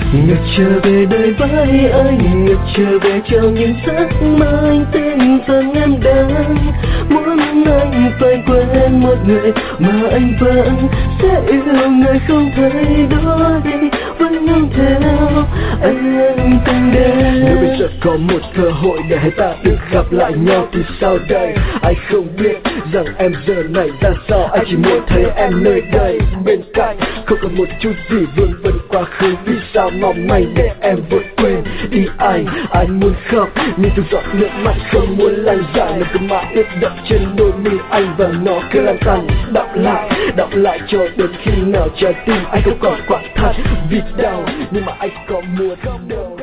Ngược trở về đời với anh, ngược trở về trong những giấc mơ anh tin rằng em đang muốn anh phải quên một người mà anh vẫn sẽ yêu, người không thay đổi vẫn luôn theo anh từng đêm. Nếu bây giờ có một cơ hội để hai ta được gặp lại nhau thì sao đây? Anh không biết rằng em giờ này ra sao, anh chỉ muốn thấy em nơi đây bên cạnh, không còn một chút gì vương vấn quá khứ. Vì sao mong manh để em vượt quên đi anh muốn khóc nhưng từng giọt nước mắt không muốn lăn dài, nó cứ mãi ướt đẫm trên đôi mi anh và nó cứ lan tăn đọng lại cho đến khi nào trái tim anh không còn quặn thắt vì đau, nhưng mà anh có muốn đâu.